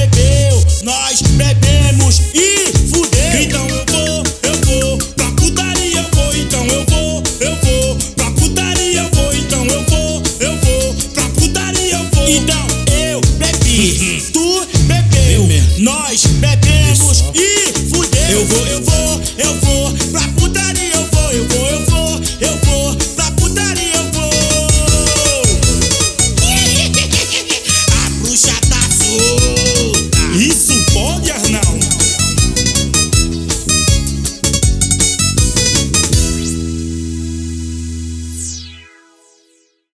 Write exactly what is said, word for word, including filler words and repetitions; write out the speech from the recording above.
bebeu, nós bebemos e fudeu. Então eu vou, eu vou pra putaria, eu vou, então eu vou, eu vou pra putaria, eu vou, então eu vou, eu vou pra putaria, eu vou. Então eu bebi, tu bebeu, nós bebemos e fudeu. Eu vou, eu vou, eu vou pra